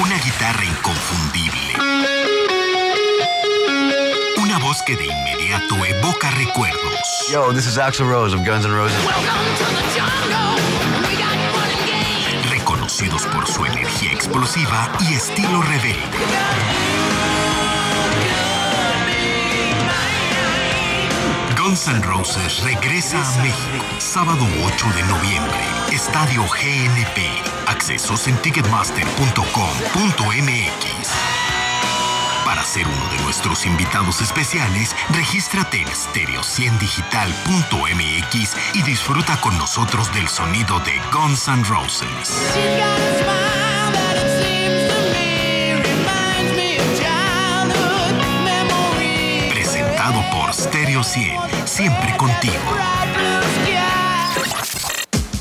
una guitarra inconfundible, una voz que de inmediato evoca recuerdos. Yo, this is Axl Rose of Guns N' Roses. Reconocidos por su energía explosiva y estilo rebelde. Guns N' Roses regresa a México, sábado 8 de noviembre, Estadio GNP. Accesos en ticketmaster.com.mx. Para ser uno de nuestros invitados especiales, regístrate en stereo100digital.mx y disfruta con nosotros del sonido de Guns N' Roses. Presentado por Stereo 100, siempre contigo.